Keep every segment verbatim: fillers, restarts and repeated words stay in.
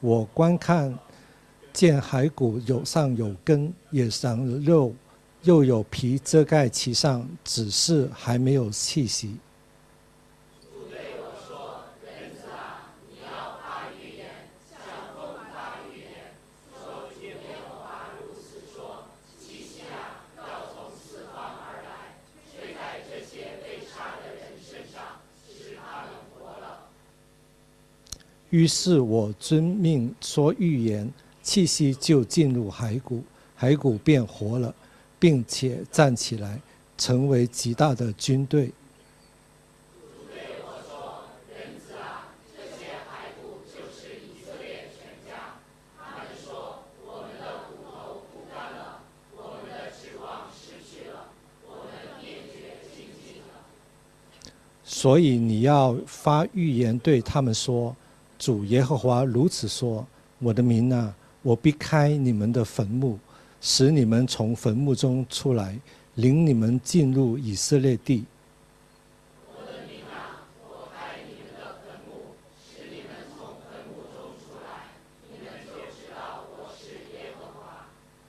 我观看，见骸骨有上有根，也长了肉，又有皮遮盖其上，只是还没有气息。 主对我说：“人子啊，你要发预言，向风发预言，说主耶和华如此说：气息啊，要从四方而来，吹在这些被杀的人身上，使他们活了。” 于是我遵命说预言，气息就进入骸骨，骸骨便活了，并且站起来，成为极大的军队。 主对我说：“人子啊，这些骸骨就是以色列全家。他们说：我们的骨头枯干了，我们的指望失去了，我们灭绝尽尽了。” 所以你要发预言对他们说：主耶和华如此说，我的民啊，我必开你们的坟墓，使你们从坟墓中出来，领你们进入以色列地。 我的民啊，我开你们的坟墓，使你们从坟墓中出来，你们就知道我是耶和华。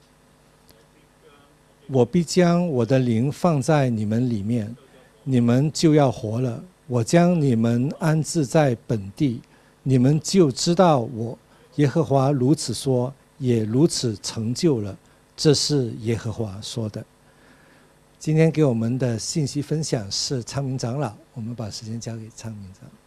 我必将我的灵放在你们里面，你们就要活了。我将你们安置在本地，你们就知道我耶和华如此说，也如此成就了。这是耶和华说的。今天给我们的信息分享是昌明长老，我们把时间交给昌明长老。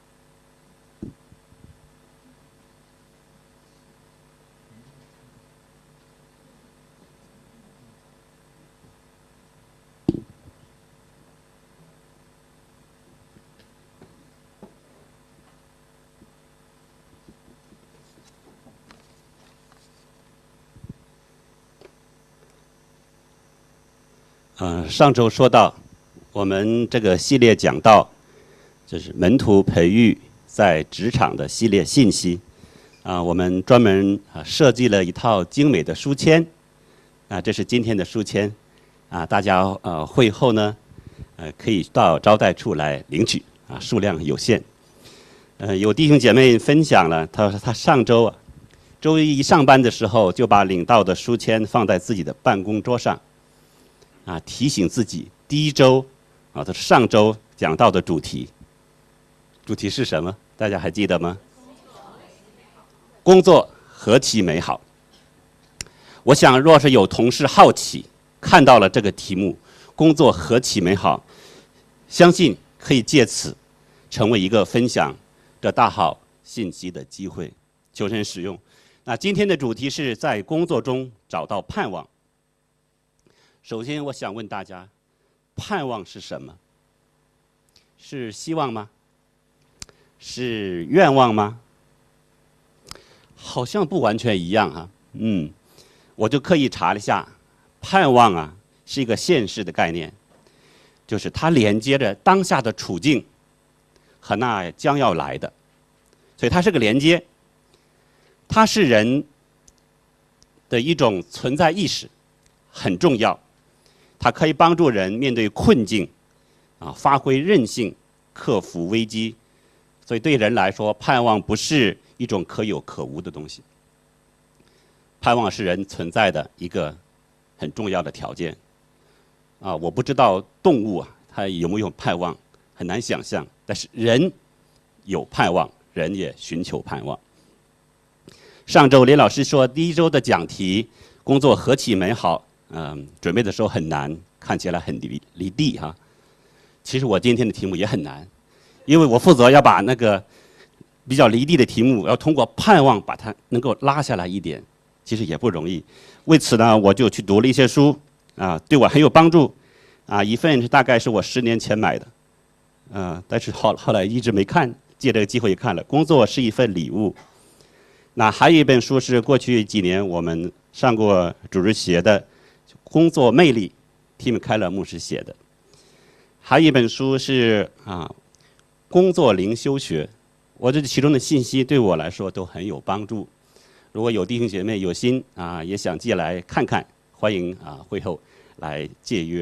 嗯、呃，上周说到，我们这个系列讲到，就是门徒培育在职场的系列信息。啊、呃，我们专门啊设计了一套精美的书签，啊，这是今天的书签，啊，大家呃会后呢，呃可以到招待处来领取，啊，数量有限。呃，有弟兄姐妹分享了，他说他上周啊，周一一上班的时候就把领到的书签放在自己的办公桌上。啊，提醒自己第一周啊，这是上周讲到的主题。主题是什么？大家还记得吗？工作何其美好！我想，若是有同事好奇，看到了这个题目“工作何其美好”，相信可以借此成为一个分享这大好信息的机会。求神使用。那今天的主题是在工作中找到盼望。首先，我想问大家，盼望是什么？是希望吗？是愿望吗？好像不完全一样哈。嗯，我就刻意查了一下，盼望啊是一个现实的概念，就是它连接着当下的处境和那将要来的，所以它是个连接。它是人的一种存在意识，很重要。它可以帮助人面对困境，啊，发挥韧性，克服危机。所以对人来说，盼望不是一种可有可无的东西。盼望是人存在的一个很重要的条件。啊，我不知道动物啊，它有没有盼望，很难想象。但是人有盼望，人也寻求盼望。上周林老师说，第一周的讲题“工作何其美好”。嗯，准备的时候很难，看起来很离离地哈。其实我今天的题目也很难，因为我负责要把那个比较离地的题目，要通过盼望把它能够拉下来一点，其实也不容易。为此呢，我就去读了一些书，啊，对我很有帮助。啊，一份是大概是我十年前买的，啊，但是后后来一直没看，借这个机会也看了。工作是一份礼物。那还有一本书是过去几年我们上过主日学的。工作魅力，提姆·开勒牧师写的。还有一本书是啊，工作灵修学。我这其中的信息对我来说都很有帮助。如果有弟兄姐妹有心啊，也想借来看看，欢迎啊会后来借阅。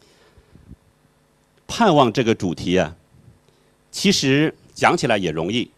盼望这个主题啊，其实讲起来也容易，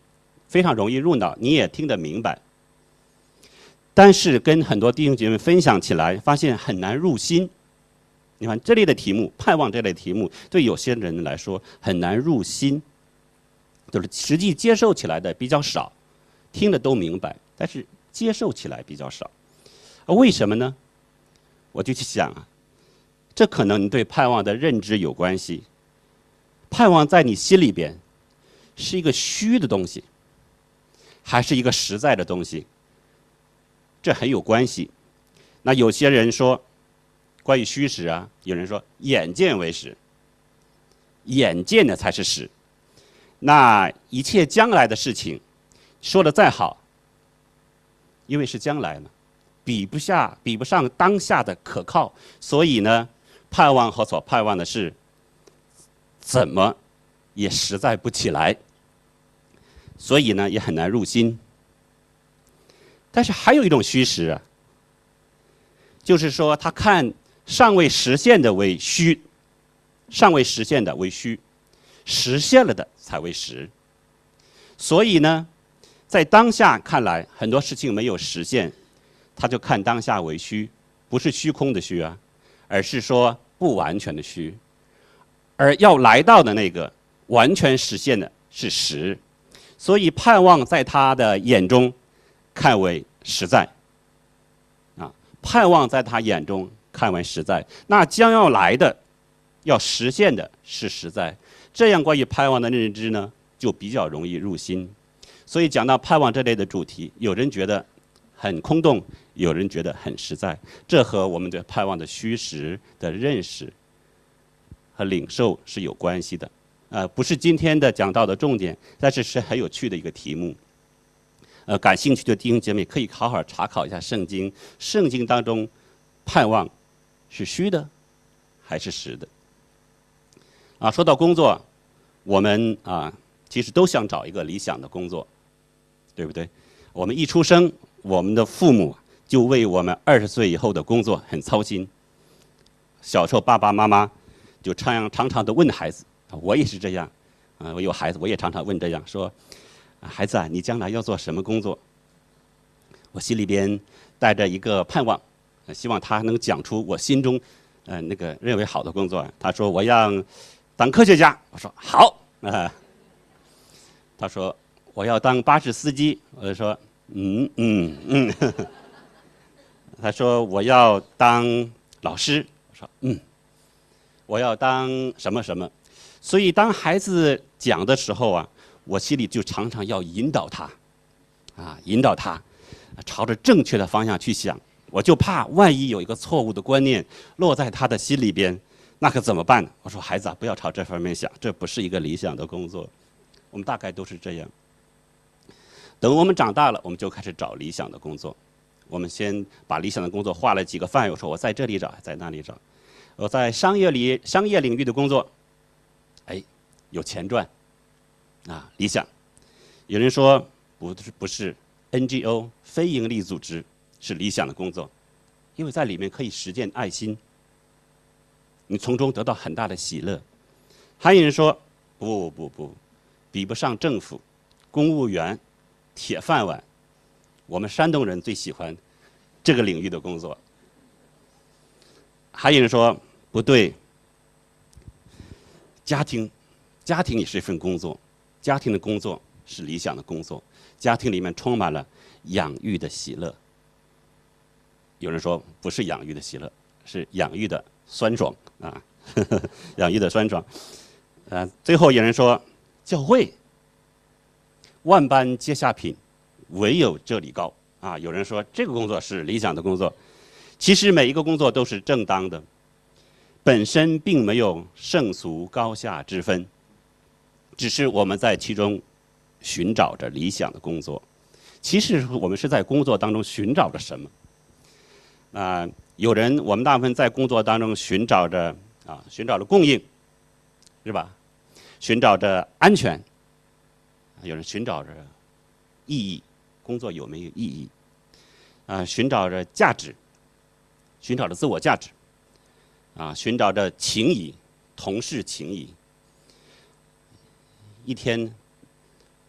非常容易入脑，你也听得明白。但是跟很多弟兄姐妹分享起来，发现很难入心。你看这类的题目，盼望这类题目，对有些人来说很难入心，就是实际接受起来的比较少，听得都明白，但是接受起来比较少。为什么呢？我就去想啊，这可能对盼望的认知有关系。盼望在你心里边是一个虚的东西，还是一个实在的东西？这很有关系。那有些人说，关于虚实啊，有人说眼见为实，眼见的才是实。那一切将来的事情，说的再好，因为是将来嘛，比不下、比不上当下的可靠，所以呢，盼望和所盼望的事，怎么也实在不起来，所以呢，也很难入心。但是还有一种虚实啊，就是说他看尚未实现的为虚，尚未实现的为虚，实现了的才为实。所以呢，在当下看来，很多事情没有实现，他就看当下为虚，不是虚空的虚啊，而是说不完全的虚。而要来到的那个完全实现的是实，所以盼望在他的眼中看为实在，啊，盼望在他眼中看为实在。那将要来的、要实现的是实在，这样关于盼望的认知呢，就比较容易入心。所以讲到盼望这类的主题，有人觉得很空洞，有人觉得很实在，这和我们对盼望的虚实的认识和领受是有关系的。呃，不是今天的讲到的重点，但是是很有趣的一个题目。呃，感兴趣的弟兄姐妹可以好好查考一下圣经，圣经当中盼望是虚的还是实的？啊，说到工作，我们啊其实都想找一个理想的工作，对不对？我们一出生，我们的父母就为我们二十岁以后的工作很操心。小时候爸爸妈妈就常常常的问孩子，我也是这样，啊，我有孩子，我也常常问这样说。孩子啊，你将来要做什么工作？我心里边带着一个盼望，希望他能讲出我心中，呃，那个认为好的工作。他说我要当科学家，我说好啊。他说我要当巴士司机，我就说嗯嗯嗯。呵呵他说我要当老师，我说嗯。我要当什么什么，所以当孩子讲的时候啊。我心里就常常要引导他，啊，引导他朝着正确的方向去想。我就怕万一有一个错误的观念落在他的心里边，那可怎么办呢？我说孩子啊，不要朝这方面想，这不是一个理想的工作。我们大概都是这样。等我们长大了，我们就开始找理想的工作。我们先把理想的工作画了几个范围，我说我在这里找，在那里找。我在商业里商业领域的工作，哎，有钱赚。啊，理想。有人说不是不是 N G O 非营利组织是理想的工作，因为在里面可以实践爱心，你从中得到很大的喜乐。还有人说不不不，比不上政府、公务员、铁饭碗。我们山东人最喜欢这个领域的工作。还有人说不对，家庭家庭也是一份工作。家庭的工作是理想的工作，家庭里面充满了养育的喜乐。有人说不是养育的喜乐，是养育的酸爽啊，呵呵养育的酸爽。呃，最后有人说教会万般皆下品，唯有这里高啊。有人说这个工作是理想的工作，其实每一个工作都是正当的，本身并没有圣俗高下之分。只是我们在其中寻找着理想的工作，其实我们是在工作当中寻找着什么？啊、呃，有人我们大部分在工作当中寻找着啊，寻找着供应，是吧？寻找着安全，有人寻找着意义，工作有没有意义？啊、呃，寻找着价值，寻找着自我价值，啊，寻找着情谊，同事情谊。一天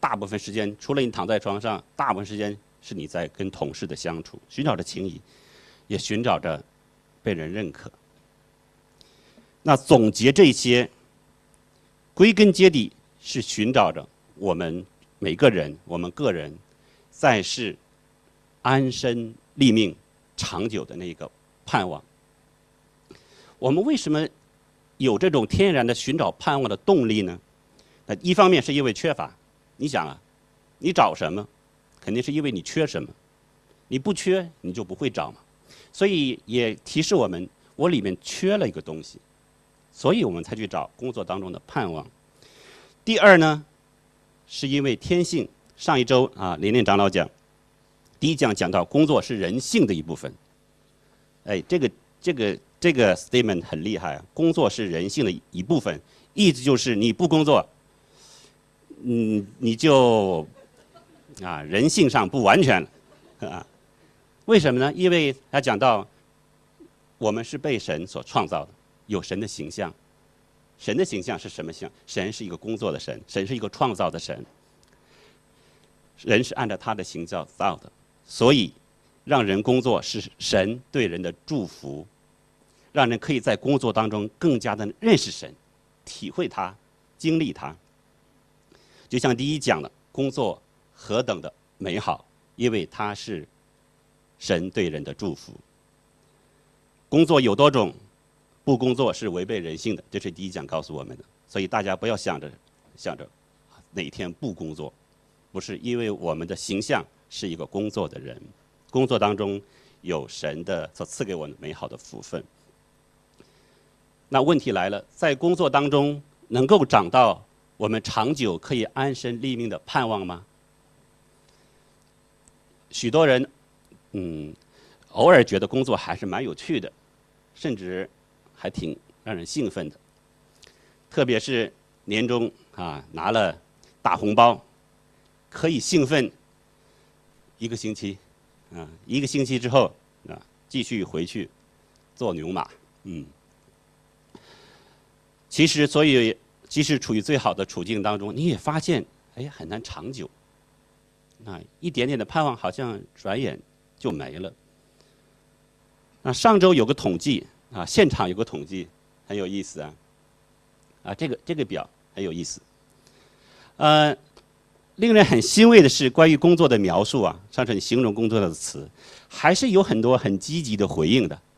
大部分时间除了你躺在床上，大部分时间是你在跟同事的相处，寻找着情谊，也寻找着被人认可。那总结这些，归根结底是寻找着我们每个人，我们个人在世安身立命、长久的那个盼望。我们为什么有这种天然的寻找盼望的动力呢？那一方面是因为缺乏。你想啊，你找什么，肯定是因为你缺什么。你不缺，你就不会找嘛。所以也提示我们，我里面缺了一个东西，所以我们才去找工作当中的盼望。第二呢，是因为天性。上一周啊，林林长老讲，第一讲讲到工作是人性的一部分。哎，这个这个这个 statement 很厉害啊！工作是人性的一部分，意思就是你不工作，嗯，你就啊人性上不完全了啊。为什么呢？因为他讲到我们是被神所创造的，有神的形象。神的形象是什么形象？神是一个工作的神，神是一个创造的神。人是按照他的形象造的，所以让人工作是神对人的祝福，让人可以在工作当中更加的认识神，体会他，经历他。就像第一讲的，工作何等的美好，因为它是神对人的祝福。工作有多种，不工作是违背人性的，这是第一讲告诉我们的。所以大家不要想着想着哪天不工作，不是，因为我们的形象是一个工作的人，工作当中有神的所赐给我们美好的福分。那问题来了，在工作当中能够找到我们长久可以安身立命的盼望吗？许多人，嗯，偶尔觉得工作还是蛮有趣的，甚至还挺让人兴奋的。特别是年终啊，拿了大红包，可以兴奋一个星期，啊，一个星期之后啊，继续回去做牛马，嗯。其实，所以即使处于最好的处境当中，你也发现，哎，很难长久。啊，一点点的盼望好像转眼就没了。那上周有个统计啊，现场有个统计很有意思啊。啊，这个这个表很有意思。呃，令人很欣慰的是，关于工作的描述啊，上次你形容工作的词，还是有很多很积极的回应的。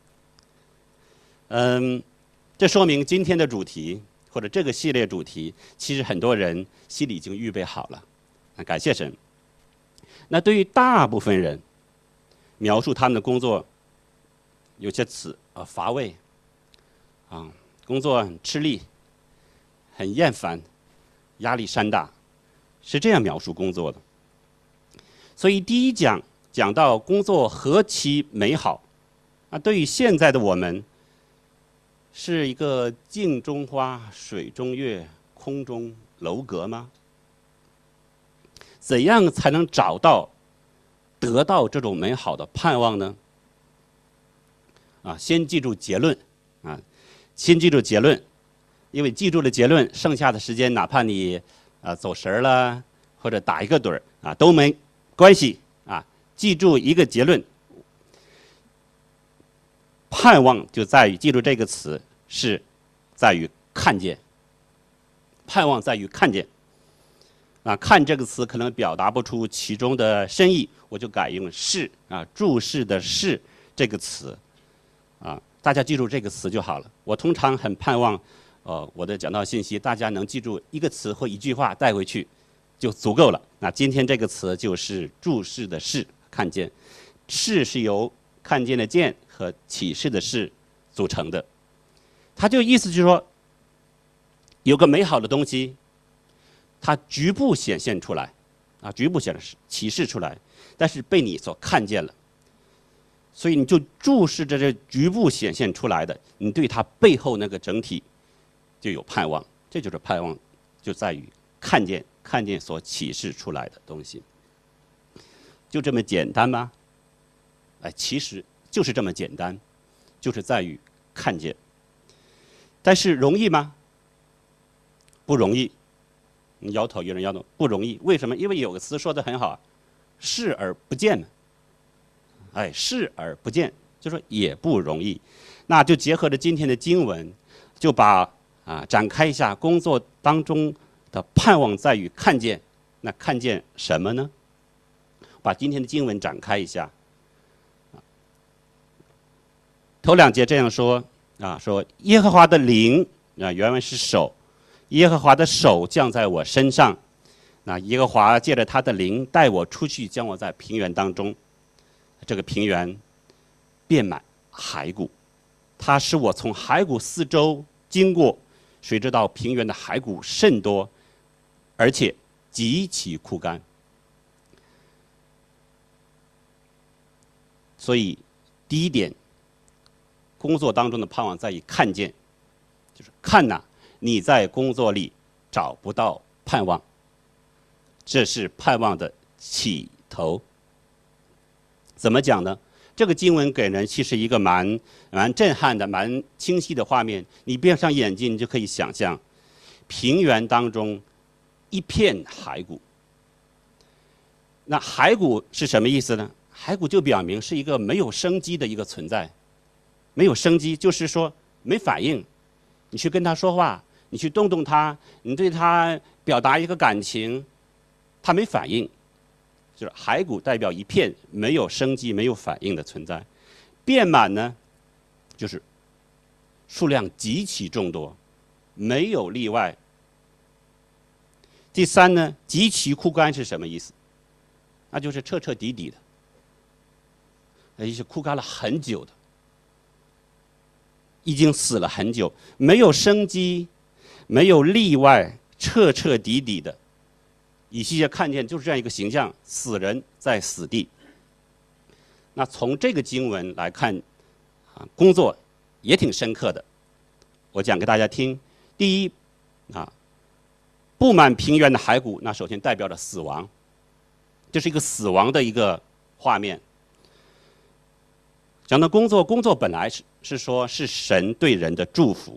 嗯，这说明今天的主题或者这个系列主题，其实很多人心里已经预备好了。啊，感谢神。那对于大部分人，描述他们的工作，有些词啊乏味，啊工作很吃力，很厌烦，压力山大，是这样描述工作的。所以第一讲讲到工作何其美好，啊，对于现在的我们，是一个镜中花、水中月、空中楼阁吗？怎样才能找到、得到这种美好的盼望呢？啊，先记住结论，啊，先记住结论，因为记住了结论，剩下的时间哪怕你啊走神儿了，或者打一个盹儿啊都没关系啊。记住一个结论，盼望就在于记住这个词是在于看见，盼望在于看见。啊，看这个词可能表达不出其中的深意，我就改用视啊，注视的视这个词，啊，大家记住这个词就好了。我通常很盼望，呃，我的讲道信息大家能记住一个词或一句话带回去就足够了。那今天这个词就是注视的视，看见，视是由看见的见和启示的视组成的，它就意思就是说，有个美好的东西。它局部显现出来，啊，局部显示启示出来，但是被你所看见了，所以你就注视着这局部显现出来的，你对它背后那个整体就有盼望，这就是盼望，就在于看见看见所启示出来的东西，就这么简单吗？哎，其实就是这么简单，就是在于看见，但是容易吗？不容易。 摇头，有人摇头，不容易。为什么？因为有个词说得很好，视而不见嘛。哎，视而不见，就说也不容易。那就结合着今天的经文，就把啊展开一下工作当中的盼望在于看见。那看见什么呢？把今天的经文展开一下。头两节这样说啊，说耶和华的灵啊，原文是手，耶和华的手降在我身上。那耶和华借着他的灵带我出去，将我在平原当中，这个平原遍满骸骨，他使我从骸骨四周经过，谁知道平原的骸骨甚多，而且极其枯干。所以第一点，工作当中的盼望在于看见，就是看呐、啊，你在工作里找不到盼望，这是盼望的起头。怎么讲呢？这个经文给人其实一个蛮蛮震撼的、蛮清晰的画面。你闭上眼睛，你就可以想象，平原当中一片骸骨。那骸骨是什么意思呢？骸骨就表明是一个没有生机的一个存在，没有生机就是说没反应。你去跟他说话，你去动动他，你对他表达一个感情，他没反应。就是骸骨代表一片没有生机、没有反应的存在。遍满呢，就是数量极其众多，没有例外。第三呢，极其枯干是什么意思？那就是彻彻底底的，也就是枯干了很久的，已经死了很久，没有生机，没有例外，彻彻底底的。以西结看见就是这样一个形象，死人在死地。那从这个经文来看，啊，工作也挺深刻的。我讲给大家听。第一，啊，布满平原的骸骨，那首先代表着死亡，这是一个死亡的一个画面。讲到工作，工作本来是是说是神对人的祝福，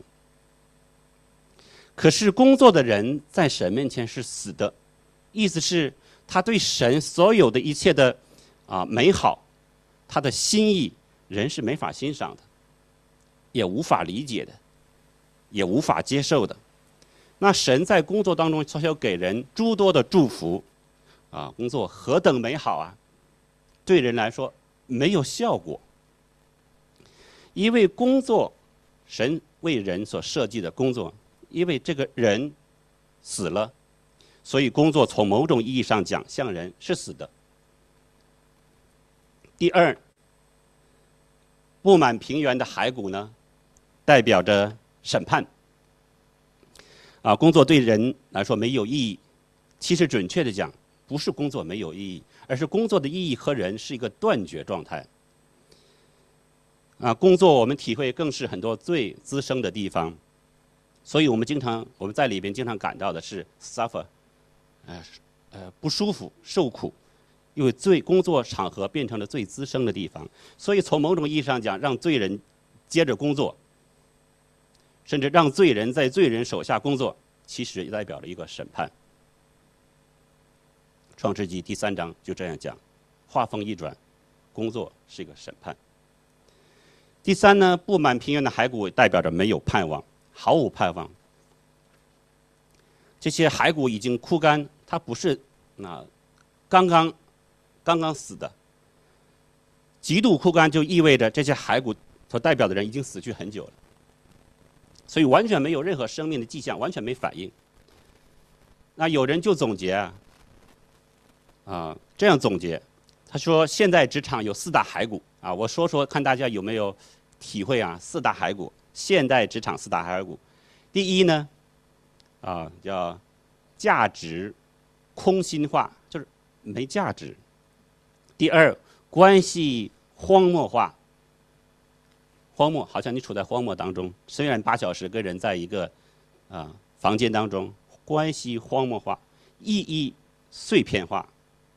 可是工作的人在神面前是死的。意思是他对神所有的一切的啊美好，他的心意，人是没法欣赏的，也无法理解的，也无法接受的。那神在工作当中悄悄给人诸多的祝福，啊，工作何等美好啊！对人来说没有效果，因为工作，神为人所设计的工作，因为这个人死了。所以工作从某种意义上讲，像人是死的。第二，布满平原的骸骨呢，代表着审判。啊，工作对人来说没有意义。其实准确的讲，不是工作没有意义，而是工作的意义和人是一个断绝状态。啊，工作我们体会更是很多罪滋生的地方，所以我们经常我们在里边经常感到的是 suffer。呃呃不舒服、受苦，因为罪工作场合变成了最滋生的地方，所以从某种意义上讲，让罪人接着工作，甚至让罪人在罪人手下工作，其实也代表了一个审判。创世纪第三章就这样讲，话锋一转，工作是一个审判。第三呢，布满平原的骸骨代表着没有盼望，毫无盼望。这些骸骨已经枯干，它不是啊刚刚刚刚死的。极度枯干就意味着这些骸骨所代表的人已经死去很久了，所以完全没有任何生命的迹象，完全没反应。那有人就总结啊，啊这样总结，他说现在职场有四大骸骨啊，我说说看大家有没有体会啊？四大骸骨，现代职场四大骸骨，第一呢，啊叫价值空心化，就是没价值。第二，关系荒漠化，荒漠好像你处在荒漠当中，虽然八小时跟人在一个啊房间当中，关系荒漠化，意义碎片化。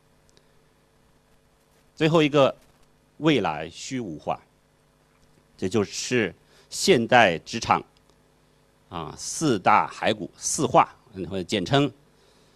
最后一个，未来虚无化，这就是现代职场啊四大骸骨四化，或者简称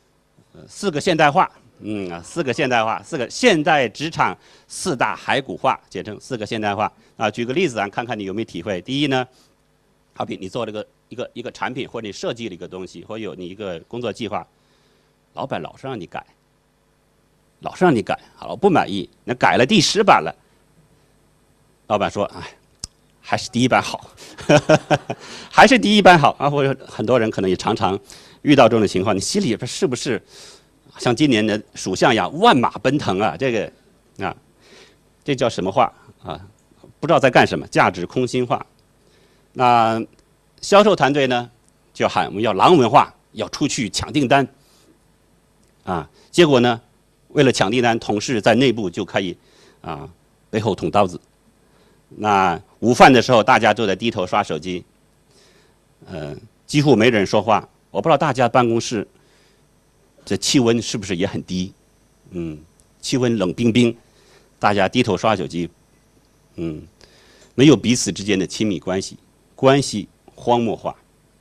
四个现代化，嗯啊，四个现代化，四个现代职场四大骸骨化，简称四个现代化啊。举个例子啊，看看你有没有体会。第一呢，好比你做了个一个一个产品，或者你设计了一个东西，或有你一个工作计划，老板老是让你改，老是让你改，好了不满意，那改了第十版了，老板说，哎，还是第一版好，还是第一版好啊。或者很多人可能也常常遇到这种情况，你心里边是不是像今年的属相一样万马奔腾啊？这个啊，这叫什么话啊？不知道在干什么，价值空心化。那销售团队呢，就喊我们要狼文化，要出去抢订单啊。结果呢，为了抢订单，同事在内部就可以啊背后捅刀子。那午饭的时候，大家都在低头刷手机，呃，几乎没人说话。我不知道大家办公室这气温是不是也很低？嗯，气温冷冰冰，大家低头刷手机，嗯，没有彼此之间的亲密关系，关系荒漠化。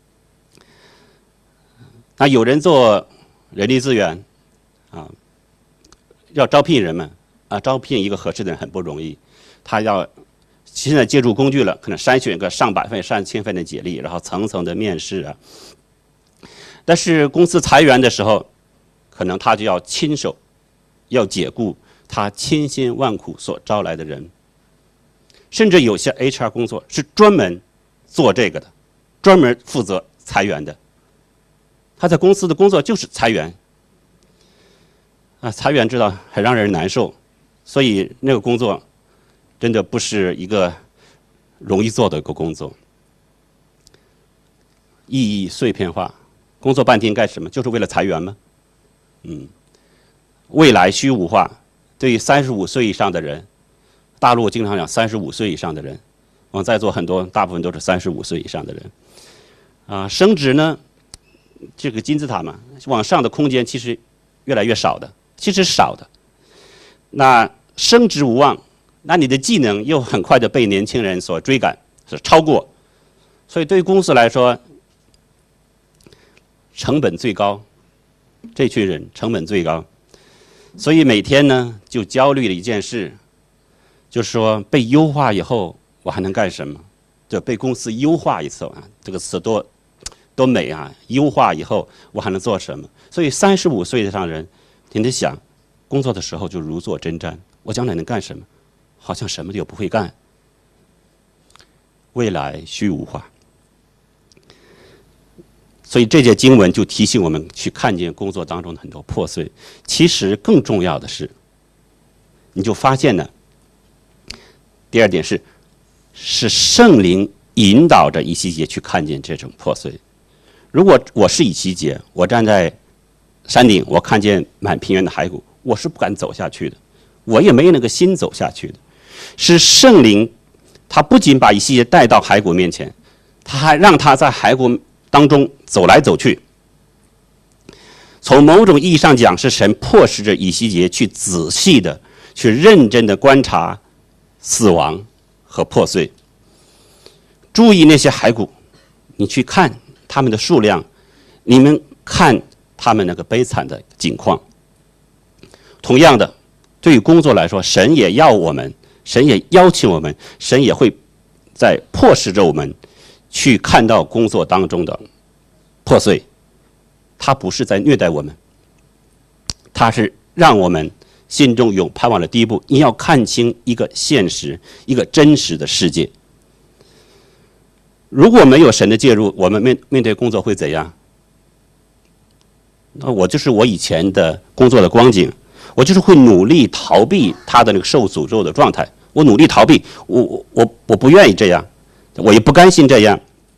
那有人做人力资源啊，要招聘人们啊，招聘一个合适的人很不容易，他要现在借助工具了，可能筛选个上百份、上千份的简历，然后层层的面试啊。但是公司裁员的时候，可能他就要亲手要解雇他千辛万苦所招来的人，甚至有些 H R 工作是专门做这个的，专门负责裁员的。他在公司的工作就是裁员啊，裁员知道很让人难受，所以那个工作真的不是一个容易做的一个工作。意义碎片化，工作半天干什么？就是为了裁员吗？嗯，未来虚无化，对于三十五岁以上的人，大陆经常讲三十五岁以上的人，我们在座很多大部分都是三十五岁以上的人。啊，升职呢，这个金字塔嘛，往上的空间其实越来越少的，其实少的。那升职无望，那你的技能又很快的被年轻人所追赶，所超过，所以对于公司来说，成本最高，这群人成本最高，所以每天呢就焦虑的一件事，就是说被优化以后我还能干什么？就被公司优化一次啊，这个词多多美啊！优化以后我还能做什么？所以三十五岁以上人天天想，工作的时候就如坐针毡，我将来能干什么？好像什么都不会干。未来虚无化。所以这节经文就提醒我们去看见工作当中的很多破碎。其实更重要的是，你就发现呢，第二点是，是圣灵引导着以西结去看见这种破碎。如果我是以西结，我站在山顶，我看见满平原的骸骨，我是不敢走下去的，我也没有那个心走下去的。是圣灵，他不仅把以西结带到骸骨面前，他还让他在骸骨当中走来走去。从某种意义上讲，是神迫使着以西结去仔细的、去认真的观察死亡和破碎，注意那些骸骨，你去看他们的数量，你们看他们那个悲惨的境况。同样的，对于工作来说，神也要我们，神也邀请我们，神也会在迫使着我们去看到工作当中的破碎。他不是在虐待我们，他是让我们心中有盼望的第一步。你要看清一个现实，一个真实的世界。如果没有神的介入，我们面面对工作会怎样？那我就是我以前的工作的光景，我就是会努力逃避他的那个受诅咒的状态。我努力逃避，我我我不愿意这样，我也不甘心这样。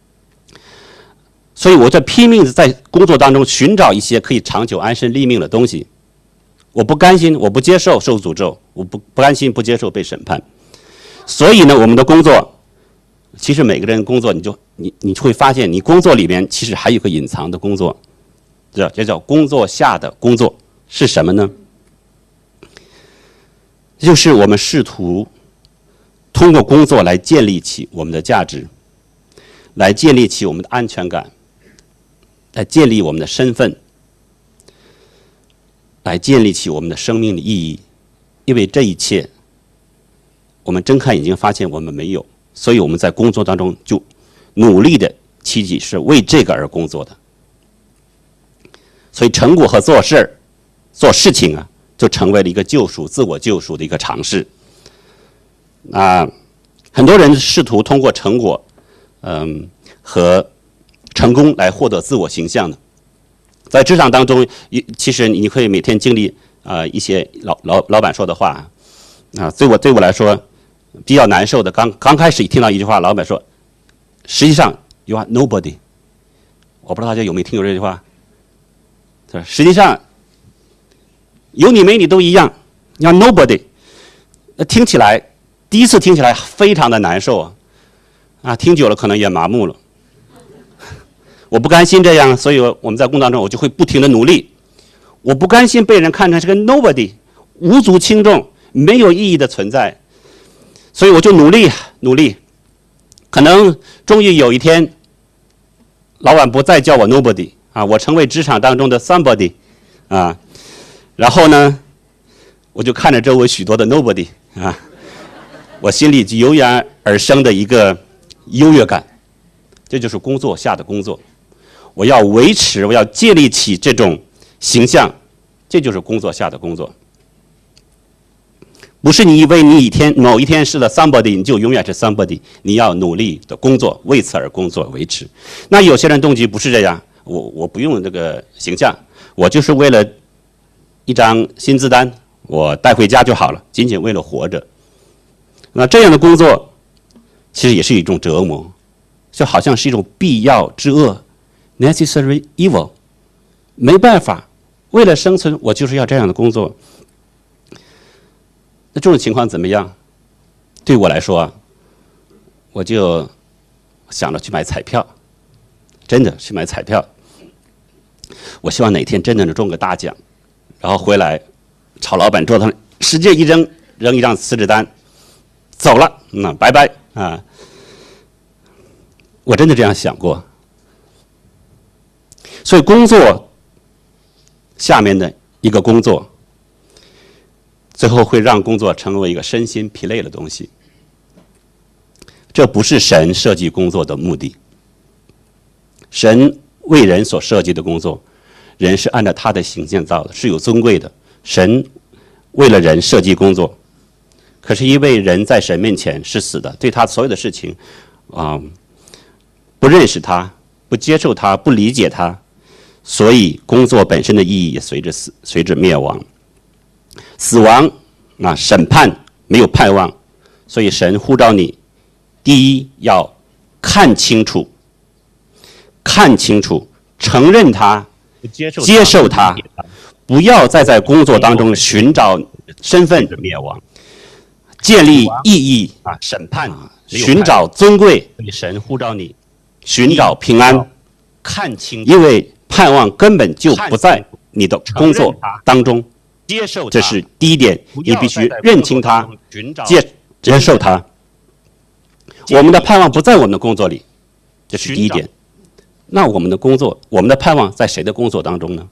所以我在拼命的在工作当中寻找一些可以长久安身立命的东西。我不甘心，我不接受受诅咒，我不不甘心不接受被审判。所以呢，我们的工作，其实每个人工作，你就你你会发现，你工作里面其实还有个隐藏的工作，这这叫工作下的工作是什么呢？就是我们试图通过工作来建立起我们的价值，来建立起我们的安全感，来建立我们的身份。 来建立起我们的生命的意义。因为这一切，我们睁开眼睛发现我们没有，所以我们在工作当中就努力的期冀是为这个而工作的。所以成果和做事儿、做事情啊，就成为了一个救赎、自我救赎的一个尝试。啊，很多人试图通过成果，嗯，和成功来获得自我形象的。在职场当中，其实你会每天经历啊、呃、一些老老老板说的话啊，对我对我来说比较难受的。刚刚开始一听到一句话，老板说，实际上 you are nobody。我不知道大家有没有听过这句话？实际上有你没你都一样，你 are nobody。听起来第一次听起来非常的难受啊，啊，听久了可能也麻木了。我不甘心这样，所以我们在工作当中我就会不停的努力。我不甘心被人看成是个 nobody， 无足轻重、没有意义的存在，所以我就努力努力。可能终于有一天，老板不再叫我 nobody 啊，我成为职场当中的 somebody 啊，然后呢，我就看着周围许多的 nobody 啊，我心里就油然而生的一个优越感，这就是工作下的工作。我要维持，我要建立起这种形象，这就是工作下的工作。不是你以为你一天某一天是the somebody， 你就永远是 somebody， 你要努力的工作，为此而工作维持。那有些人动机不是这样，我我不用这个形象，我就是为了一张薪资单，我带回家就好了，仅仅为了活着。那这样的工作其实也是一种折磨，就好像是一种必要之恶 necessary evil， 没办法，为了生存我就是要这样的工作。那这种情况怎么样？对我来说啊，我就想着去买彩票，真的去买彩票。我希望哪天真的能中个大奖，然后回来朝老板桌子上使劲一扔，扔一张辞职单，走了，那、嗯、拜拜啊！我真的这样想过。所以工作下面的一个工作，最后会让工作成为一个身心疲累的东西。这不是神设计工作的目的。神为人所设计的工作，人是按照他的形象造的，是有尊贵的。神为了人设计工作，可是因为人在神面前是死的，对他所有的事情啊、嗯、不认识他，不接受他，不理解他，所以工作本身的意义也随着死随着灭亡。死亡啊，审判没有盼望，所以神呼召你，第一要看清楚，看清楚，承认他，接受他，不要再在工作当中寻找身份的灭亡，建立意义啊，审判，寻找尊贵，神呼召你，寻找平安，看清，因为盼望根本就不在你的工作当中。接受，这是第一点，你必须认清它，接接受它。我们的盼望不在我们的工作里，这是第一点。那我们的工作，我们的盼望在谁的工作当中呢？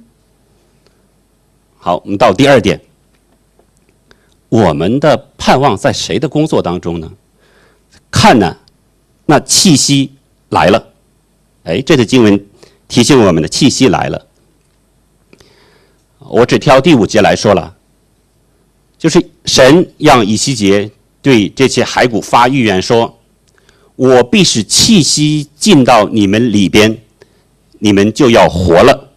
好，我们到第二点，我们的盼望在谁的工作当中呢？看呢，那气息来了，哎，这个经文提醒我们的气息来了。我只挑第五节来说了，就是神让以西结对这些骸骨发预言说，我必使气息进到你们里边，你们就要活了。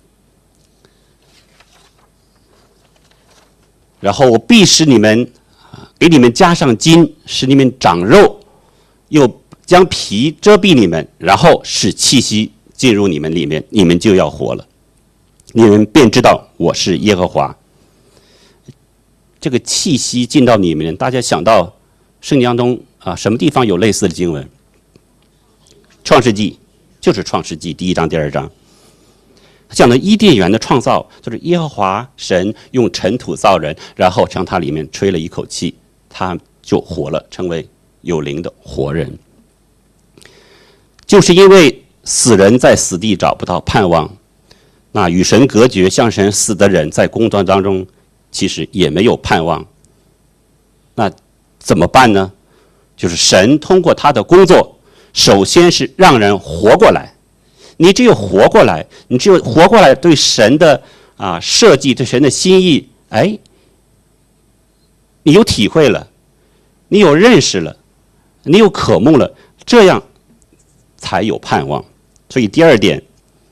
然后我必使你们给你们加上筋，使你们长肉，又将皮遮蔽你们，然后使气息进入你们里面，你们就要活了。你们便知道我是耶和华。这个气息进到你们，大家想到圣经当中啊，什么地方有类似的经文？创世纪，就是创世纪第一章、第二章，讲的伊甸园的创造，就是耶和华神用尘土造人，然后向他里面吹了一口气，他就活了，成为有灵的活人。就是因为死人在死地找不到盼望， 那与神隔绝、向神死的人，在工作当中其实也没有盼望。那怎么办呢？就是神通过他的工作，首先是让人活过来。你只有活过来，你只有活过来，对神的啊设计，对神的心意，哎，你有体会了，你有认识了，你有渴慕了，这样才有盼望。所以第二点，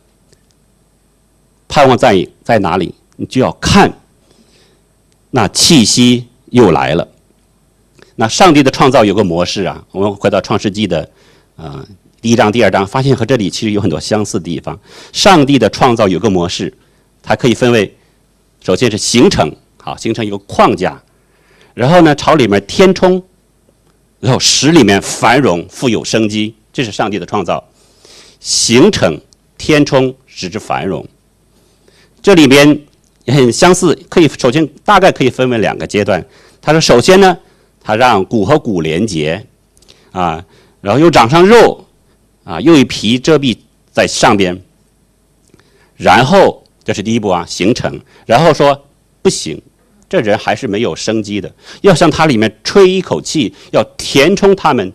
盼望在在哪里？你就要看，那气息又来了。那上帝的创造有个模式啊，我们回到创世纪的啊、呃、第一章、第二章，发现和这里其实有很多相似的地方。上帝的创造有个模式，它可以分为，首先是形成，好，形成一个框架，然后呢朝里面填充，然后使里面繁荣富有生机，这是上帝的创造。形成、填充，使之繁荣。这里边也很相似，可以首先大概可以分为两个阶段。他说，首先呢，他让骨和骨连结，啊，然后又长上肉，啊，又一皮遮蔽在上边。然后这是第一步啊，形成。然后说不行，这人还是没有生机的，要向他里面吹一口气，要填充他们。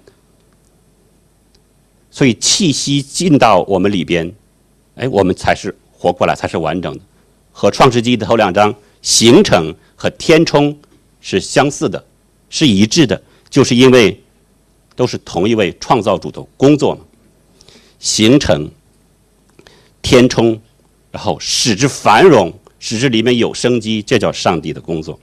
所以气息进到我们里边，哎，我们才是活过来，才是完整的。和创世纪的头两章形成和填充是相似的，是一致的，就是因为都是同一位创造主的工作嘛。形成、填充，然后使之繁荣，使之里面有生机，这叫上帝的工作。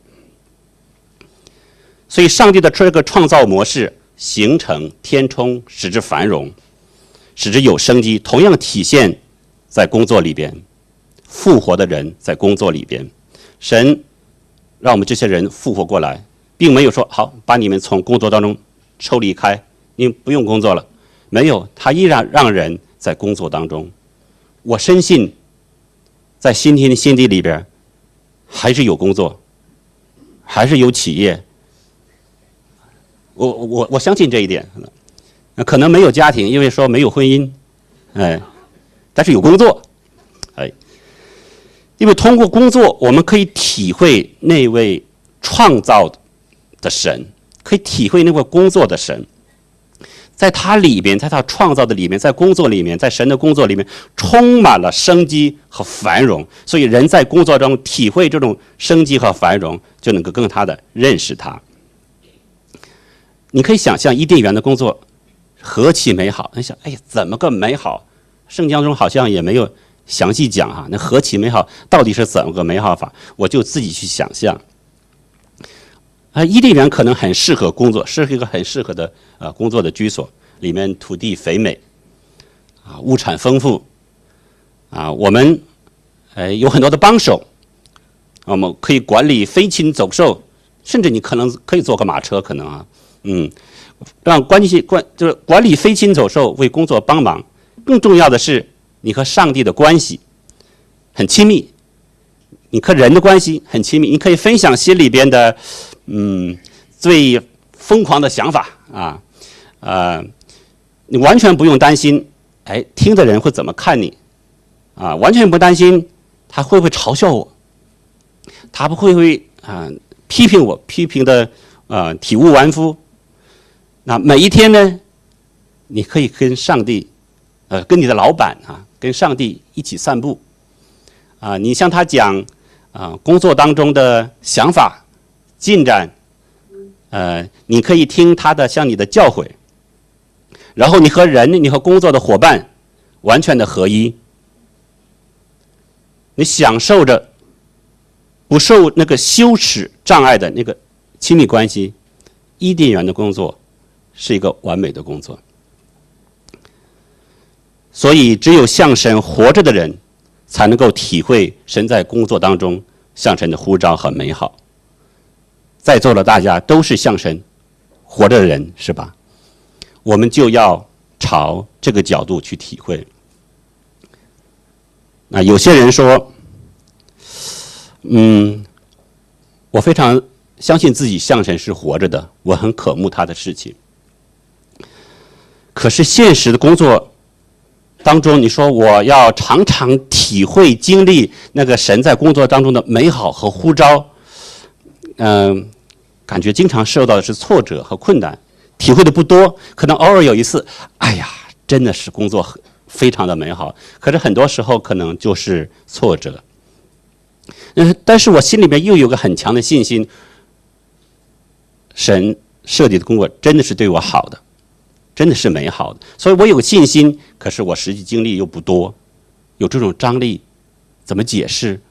所以上帝的这个创造模式，形成、填充，使之繁荣，使之有生机，同样体现在工作里边。复活的人在工作里边，神让我们这些人复活过来，并没有说好把你们从工作当中抽离开，你不用工作了。没有，他依然让人在工作当中。我深信在新天新地里边还是有工作，还是有企业。我我我相信这一点。可能没有家庭，因为说没有婚姻，哎，但是有工作，哎，因为通过工作，我们可以体会那位创造的神，可以体会那位工作的神，在他里边，在他创造的里面，在工作里面，在神的工作里面，充满了生机和繁荣。所以人在工作中体会这种生机和繁荣，就能够更他的认识他。你可以想象伊甸园的工作何其美好！你想，哎呀，怎么个美好？圣经中好像也没有详细讲哈，那何其美好，到底是怎么个美好法？我就自己去想象。啊，伊甸园可能很适合工作，是一个很适合的呃工作的居所，里面土地肥美，啊，物产丰富，啊，我们呃有很多的帮手，我们可以管理飞禽走兽，甚至你可能可以坐个马车，可能啊，嗯。让关系管就是管理飞禽走兽，为工作帮忙。更重要的是，你和上帝的关系很亲密，你和人的关系很亲密，你可以分享心里边的嗯最疯狂的想法啊，呃，你完全不用担心，哎，听的人会怎么看你啊？完全不担心他会不会嘲笑我，他不会会啊批评我，批评的啊体无完肤。那每一天呢，你可以跟上帝，呃，跟你的老板啊，跟上帝一起散步，啊，你向他讲啊工作当中的想法、进展，呃，你可以听他的向你的教诲，然后你和人，你和工作的伙伴完全的合一，你享受着不受那个羞耻障碍的那个亲密关系。伊甸园的工作是一个完美的工作，所以只有向神活着的人，才能够体会神在工作当中向神的呼召和美好。在座的大家都是向神活着的人，是吧？我们就要朝这个角度去体会。那有些人说，嗯，我非常相信自己向神是活着的，我很渴慕他的事情。可是现实的工作当中，你说我要常常体会经历那个神在工作当中的美好和呼召，嗯、呃，感觉经常受到的是挫折和困难，体会的不多，可能偶尔有一次，哎呀，真的是工作非常的美好，可是很多时候可能就是挫折。嗯，但是我心里面又有个很强的信心，神设计的工作真的是对我好的，真的是美好的，所以我有信心。可是我实际经历又不多，有这种张力，怎么解释？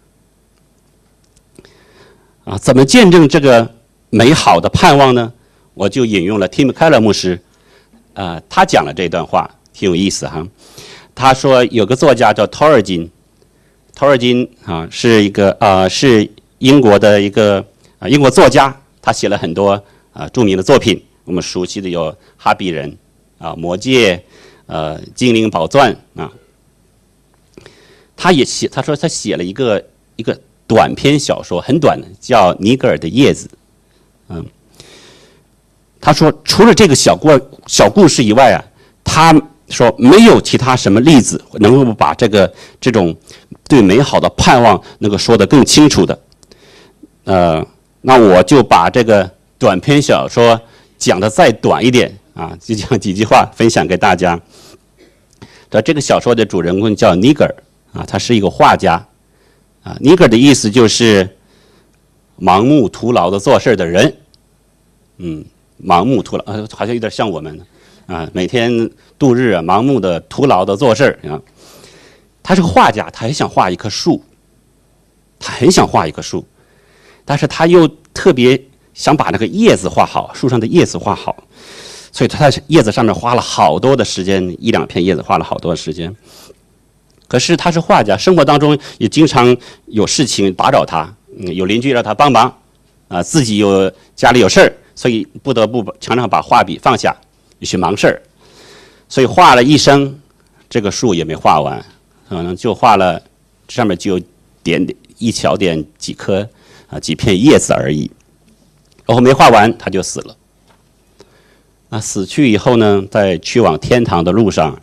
啊，怎么见证这个美好的盼望呢？我就引用了 Tim Keller 牧师，呃，他讲了这段话，挺有意思哈。他说有个作家叫托尔金，托尔金啊是一个呃是英国的一个啊、呃、英国作家，他写了很多啊、呃、著名的作品，我们熟悉的有《哈比人》啊、呃《魔戒》呃《精灵宝钻》啊。他也写，他说他写了一个一个短篇小说，很短的，叫《尼格尔的叶子》。嗯，他说除了这个小故小故事以外啊，他说没有其他什么例子能够把这个这种对美好的盼望能够说得更清楚的。呃，那我就把这个短篇小说讲得再短一点啊，就讲几句话分享给大家。这个小说的主人公叫尼格尔啊，他是一个画家啊。尼格尔的意思就是盲目徒劳的做事的人，嗯，盲目徒劳，呃，好像有点像我们啊，每天度日啊，盲目的徒劳的做事啊。他是个画家，他很想画一棵树，他很想画一棵树，但是他又特别想把那个叶子画好，树上的叶子画好，所以他在叶子上面花了好多的时间，一两片叶子花了好多的时间。可是他是画家，生活当中也经常有事情打扰他，嗯，有邻居让他帮忙，啊，自己有家里有事儿，所以不得不常常把画笔放下，去忙事儿。所以画了一生，这个树也没画完，可能就画了上面就点点一小点几颗啊几片叶子而已，然后没画完他就死了。啊，死去以后呢，在去往天堂的路上，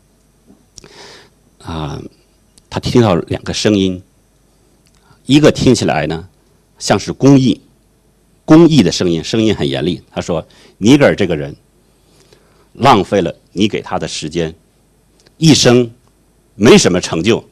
啊，他听到两个声音，一个听起来呢像是公义，公义的声音，声音很严厉。他说：“尼格尔这个人浪费了你给他的时间，一生没什么成就，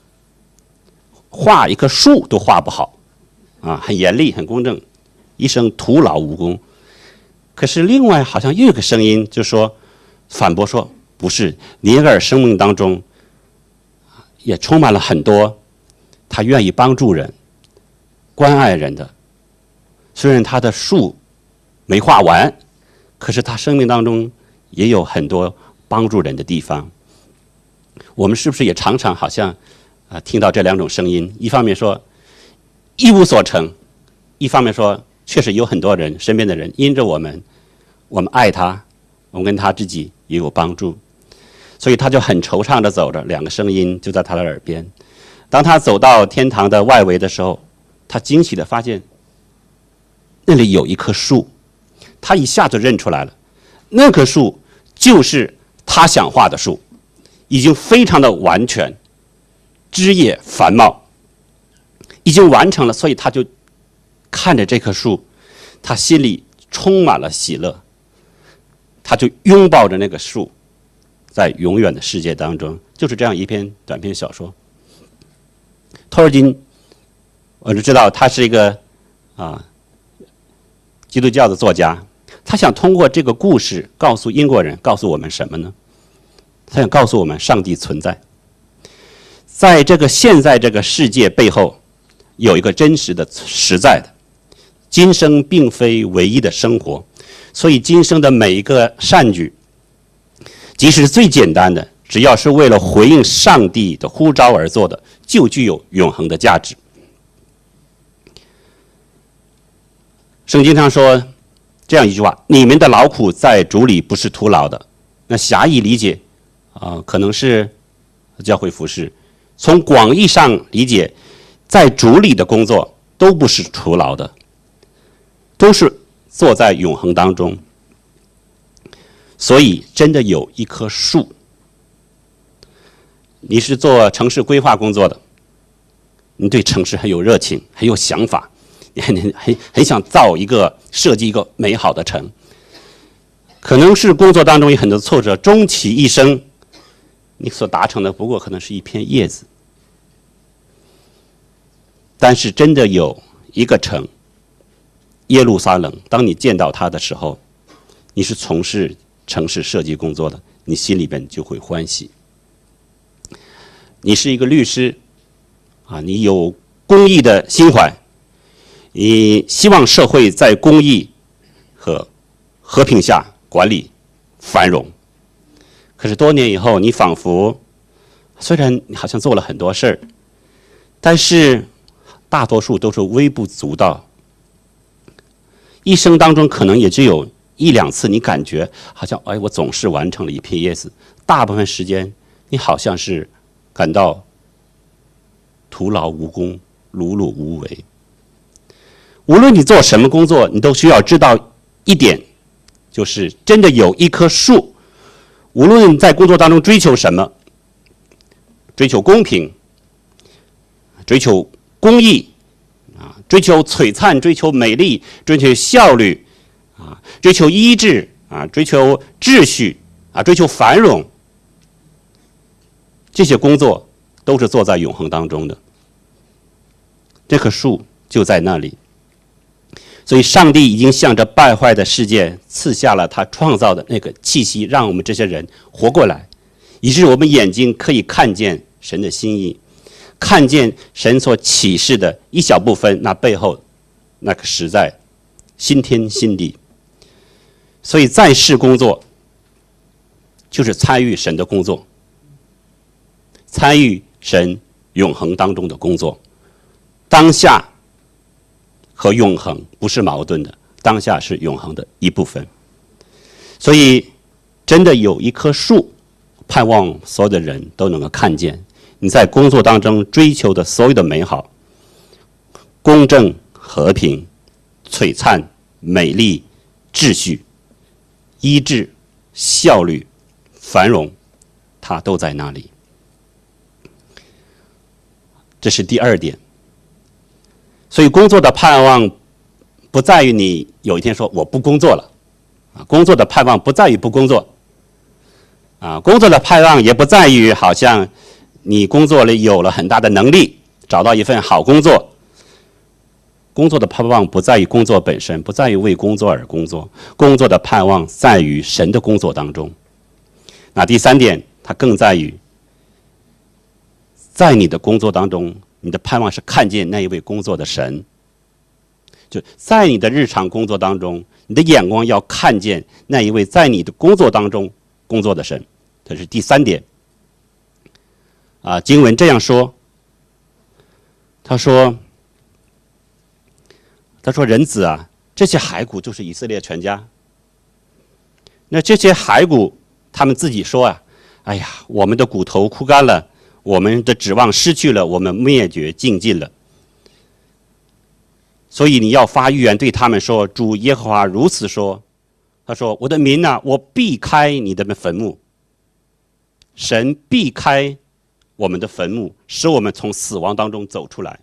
画一棵树都画不好，啊，很严厉，很公正，一生徒劳无功。”可是另外好像又有个声音就说反驳说，不是，尼格尔生命当中也充满了很多他愿意帮助人关爱人的，虽然他的树没画完，可是他生命当中也有很多帮助人的地方。我们是不是也常常好像啊、呃、听到这两种声音，一方面说一无所成，一方面说确实有很多人，身边的人因着我们，我们爱他，我们跟他自己也有帮助，所以他就很惆怅的走着，两个声音就在他的耳边。当他走到天堂的外围的时候，他惊喜的发现那里有一棵树，他一下子认出来了，那棵树就是他想画的树，已经非常的完全，枝叶繁茂，已经完成了，所以他就看着这棵树，他心里充满了喜乐，他就拥抱着那个树，在永远的世界当中。就是这样一篇短篇小说。托尔金，我就知道他是一个啊基督教的作家，他想通过这个故事告诉英国人，告诉我们什么呢？他想告诉我们上帝存在，在这个现在这个世界背后有一个真实的实在的，今生并非唯一的生活，所以今生的每一个善举，即使最简单的，只要是为了回应上帝的呼召而做的，就具有永恒的价值。圣经上说这样一句话：你们的劳苦在主里不是徒劳的。那狭义理解啊、呃，可能是教会服事；从广义上理解，在主里的工作都不是徒劳的，都是做在永恒当中。所以真的有一棵树， 你是做城市规划工作的，你对城市很有热情，很有想法，你很很很想造一个设计一个美好的城。可能是工作当中有很多挫折，终其一生，你所达成的不过可能是一片叶子。但是真的有一个城，耶路撒冷，当你见到它的时候，你是从事城市设计工作的，你心里边就会欢喜。你是一个律师啊，你有公益的心怀，你希望社会在公益和和平下管理繁荣。可是多年以后，你仿佛虽然你好像做了很多事儿，但是大多数都是微不足道。一生当中可能也只有一两次，你感觉好像哎，我总是完成了一片叶子。大部分时间，你好像是感到徒劳无功、碌碌无为。无论你做什么工作，你都需要知道一点，就是真的有一棵树。无论在工作当中追求什么，追求公平，追求公益，啊，追求璀璨，追求美丽，追求效率，啊，追求医治，啊，追求秩序，啊，追求繁荣，这些工作都是做在永恒当中的。这棵树就在那里。所以上帝已经向着败坏的世界赐下了他创造的那个气息，让我们这些人活过来，以致我们眼睛可以看见神的心意，看见神所启示的一小部分，那背后那个实在新天新地。所以在世工作就是参与神的工作，参与神永恒当中的工作。当下和永恒不是矛盾的，当下是永恒的一部分。所以真的有一棵树，盼望所有的人都能够看见你在工作当中追求的所有的美好，公正、和平、璀璨、美丽、秩序、医治、效率、繁荣，它都在那里。这是第二点。所以工作的盼望不在于你有一天说我不工作了，啊，工作的盼望不在于不工作，啊，工作的盼望也不在于好像你工作里有了很大的能力，找到一份好工作。工作的盼望不在于工作本身，不在于为工作而工作，工作的盼望在于神的工作当中。那第三点，它更在于在你的工作当中，你的盼望是看见那一位工作的神。就在你的日常工作当中，你的眼光要看见那一位在你的工作当中工作的神。这是第三点。啊，经文这样说，他说他说人子啊，这些骸骨就是以色列全家。那这些骸骨他们自己说啊，哎呀，我们的骨头枯干了，我们的指望失去了，我们灭绝尽尽了。所以你要发预言对他们说，主耶和华如此说，他说我的民啊，我避开你的坟墓。神避开我们的坟墓，使我们从死亡当中走出来。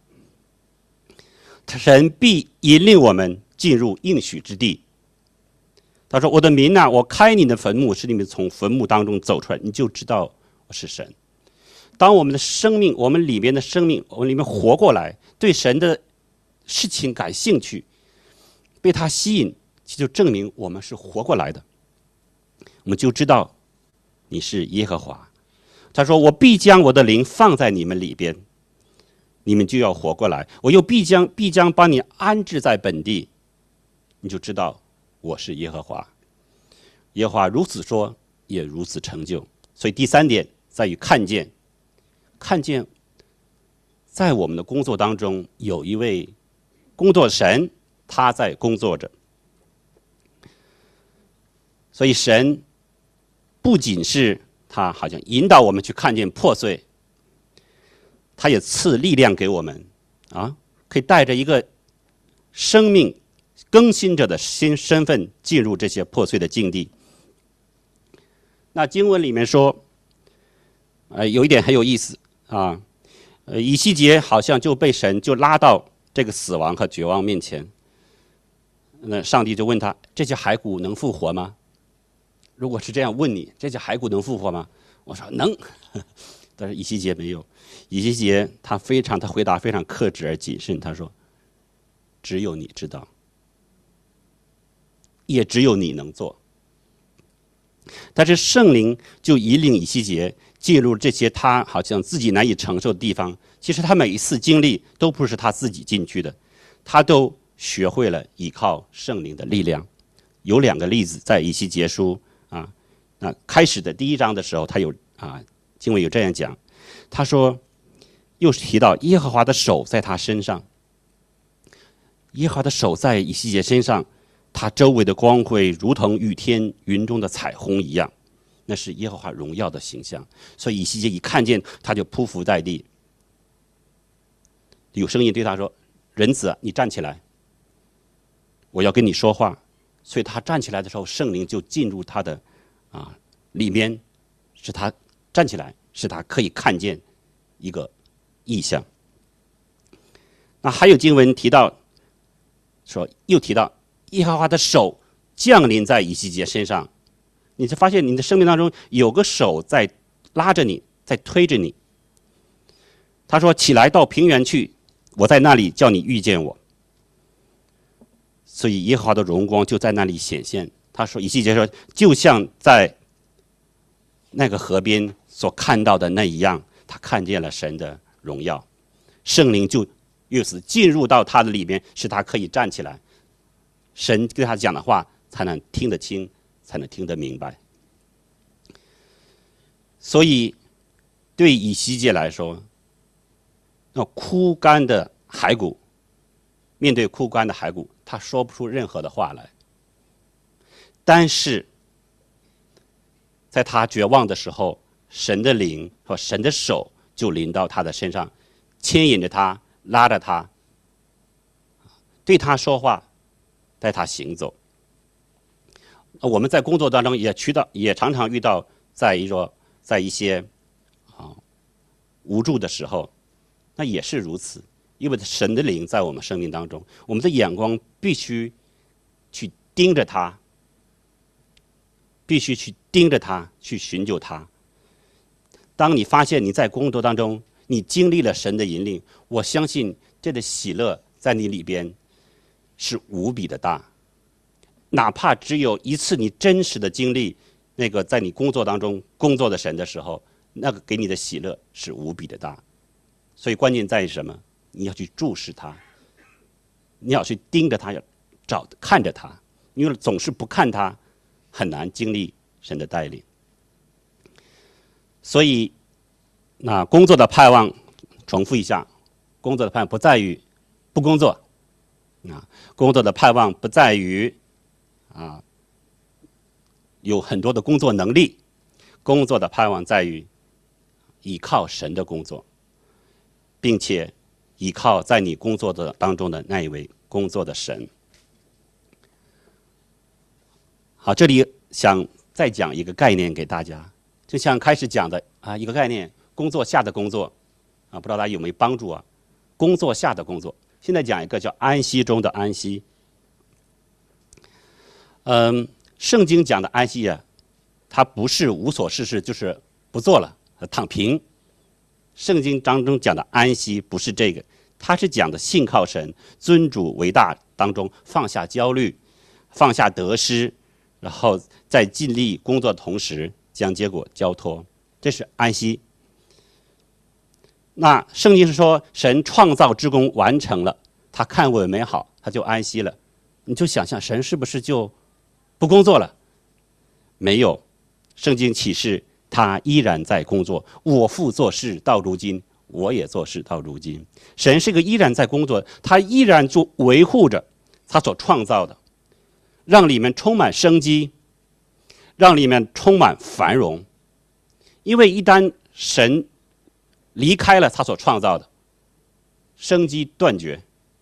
神必引领我们进入应许之地。他说我的民啊，我开你的坟墓，使你们从坟墓当中走出来，你就知道我是神。当我们的生命，我们里面的生命，我们里面活过来，对神的事情感兴趣，被他吸引，其就证明我们是活过来的。我们就知道你是耶和华。他说我必将我的灵放在你们里边，你们就要活过来，我又必将必将把你安置在本地，你就知道我是耶和华。耶和华如此说，也如此成就。所以第三点在于看见，看见在我们的工作当中有一位工作神，他在工作着。所以神不仅是他好像引导我们去看见破碎，他也赐力量给我们啊，可以带着一个生命更新着的新身份进入这些破碎的境地。那经文里面说， 呃，有一点很有意思啊，呃，以西结好像就被神就拉到这个死亡和绝望面前。那上帝就问他：这些骸骨能复活吗？如果是这样问你，这些骸骨能复活吗？我说能，但是以西结没有。以西结他非常，他回答非常克制而谨慎。他说：只有你知道，也只有你能做。但是圣灵就引领以西结进入这些他好像自己难以承受的地方。其实他每一次经历都不是他自己进去的，他都学会了依靠圣灵的力量。有两个例子在以西结书啊，那开始的第一章的时候，他有啊经文有这样讲，他说又提到耶和华的手在他身上，耶和华的手在以西结身上，他周围的光辉如同雨天云中的彩虹一样，那是耶和华荣耀的形象。所以以西结一看见，他就匍匐在地。有声音对他说：人子，你站起来，我要跟你说话。所以他站起来的时候，圣灵就进入他的啊里面，使他站起来，使他可以看见一个异象。那还有经文提到说，又提到耶和华的手降临在以西结身上，你就发现你的生命当中有个手在拉着你，在推着你。他说：起来到平原去，我在那里叫你遇见我。所以耶和华的荣光就在那里显现。他说，以西结说，就像在那个河边所看到的那一样，他看见了神的荣耀，圣灵就由此进入到他的里面，使他可以站起来，神对他讲的话才能听得清，才能听得明白。所以对以西结来说，那枯干的骸骨，面对枯干的骸骨，他说不出任何的话来。但是在他绝望的时候，神的灵和神的手就临到他的身上，牵引着他，拉着他，对他说话，带他行走。我们在工作当中也渠道也常常遇到，在一个在一些啊无助的时候，那也是如此。因为神的灵在我们生命当中，我们的眼光必须去盯着他，必须去盯着他，去寻求他。当你发现你在工作当中，你经历了神的引领，我相信这个喜乐在你里边是无比的大。哪怕只有一次你真实的经历那个在你工作当中工作的神的时候，那个给你的喜乐是无比的大。所以关键在于什么？你要去注视他，你要去盯着他，要找看着他，因为总是不看他，很难经历神的带领。所以，那工作的盼望，重复一下，工作的盼望不在于不工作，啊，工作的盼望不在于啊有很多的工作能力，工作的盼望在于依靠神的工作，并且依靠在你工作的当中的那一位工作的神。好，这里想再讲一个概念给大家，就像开始讲的啊一个概念，工作下的工作啊，不知道大家有没有帮助啊？工作下的工作，现在讲一个叫安息中的安息。嗯，圣经讲的安息啊，它不是无所事事，就是不做了，躺平。圣经当中讲的安息不是这个，它是讲的信靠神，尊主为大当中放下焦虑，放下得失，然后在尽力工作的同时将结果交托，这是安息。那圣经是说神创造之功完成了，他看为美好，他就安息了。你就想象神是不是就不工作了？没有，圣经启示他依然在工作。我父做事到如今，我也做事到如今。神是个依然在工作，他依然就维护着他所创造的，让里面充满生机，让里面充满繁荣。因为一旦神离开了他所创造的，生机断绝，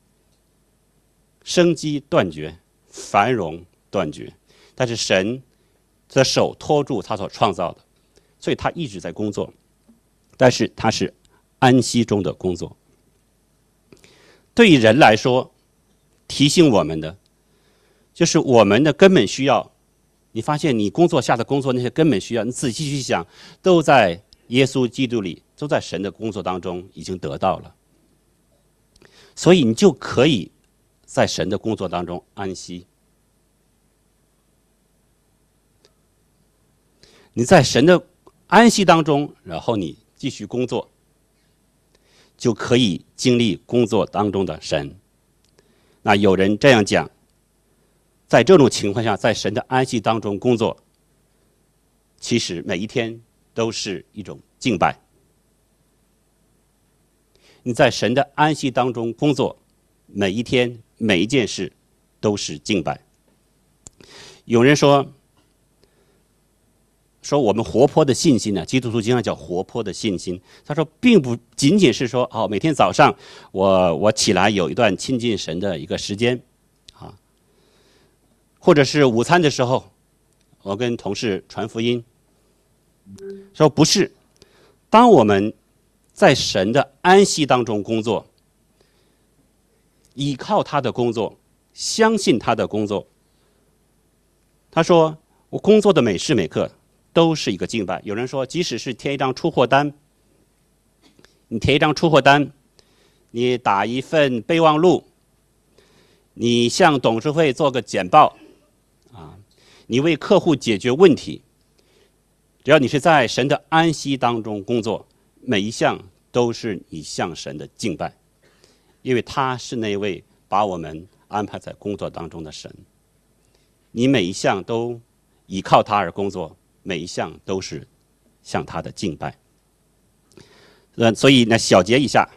生机断绝，繁荣断绝。但是神的手托住他所创造的，所以他一直在工作。 但是它是安息中的工作。对于人来说，提醒我们的就是我们的根本需要。你发现你工作下的工作那些根本需要，你仔细去想，都在耶稣基督里，都在神的工作当中已经得到了。所以你就可以在神的工作当中安息。你在神的安息当中，然后你继续工作，就可以经历工作当中的神。那有人这样讲，在这种情况下，在神的安息当中工作，其实每一天都是一种敬拜。你在神的安息当中工作，每一天每一件事都是敬拜。有人说说我们活泼的信心呢，基督徒经常叫活泼的信心。他说，并不仅仅是说，哦，每天早上我我起来有一段亲近神的一个时间，啊，或者是午餐的时候，我跟同事传福音。说不是，当我们在神的安息当中工作，依靠他的工作，相信他的工作。他说，我工作的每时每刻都是一个敬拜。有人说，即使是贴一张出货单，你贴一张出货单，你打一份备忘录，你向董事会做个简报，啊，你为客户解决问题，只要你是在神的安息当中工作，每一项都是你向神的敬拜，因为他是那位把我们安排在工作当中的神。你每一项都依靠他而工作，每一项都是向他的敬拜。呃，所以呢，小结一下，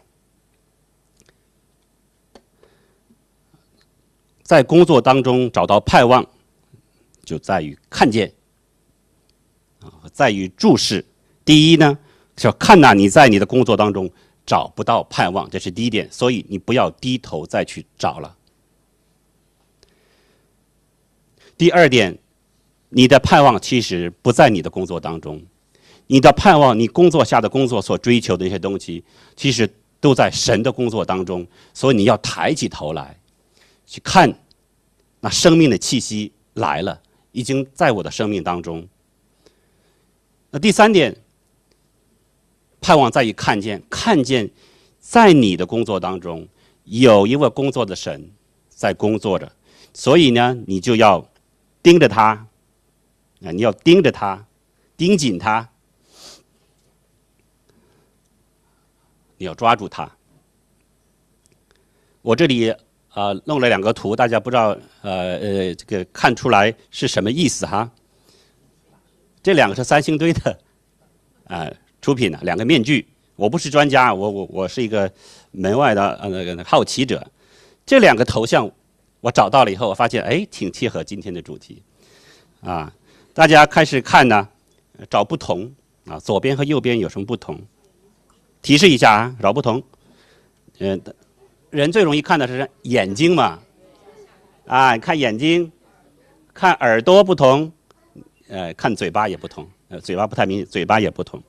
在工作当中找到盼望，就在于看见，啊，在于注视。第一呢，是要看呐，你在你的工作当中找不到盼望，这是第一点，所以你不要低头再去找了。第二点，你的盼望其实不在你的工作当中，你的盼望，你工作下的工作所追求的一些东西，其实都在神的工作当中，所以你要抬起头来，去看，那生命的气息来了，已经在我的生命当中。那第三点，盼望在于看见，看见在你的工作当中有一位工作的神在工作着，所以呢，你就要盯着他，啊，你要盯着他，盯紧他，你要抓住他。我这里呃弄了两个图，大家不知道呃呃这个看出来是什么意思哈？这两个是三星堆的啊、呃、出品的两个面具。我不是专家，我我我是一个门外的呃那个好奇者。这两个头像我找到了以后，我发现哎挺贴合今天的主题，啊，大家开始看呢，找不同啊，左边和右边有什么不同？提示一下啊，找不同。嗯、呃，人最容易看的是眼睛嘛，啊，看眼睛，看耳朵不同，呃，看嘴巴也不同，呃，嘴巴不太明显，嘴巴也不同。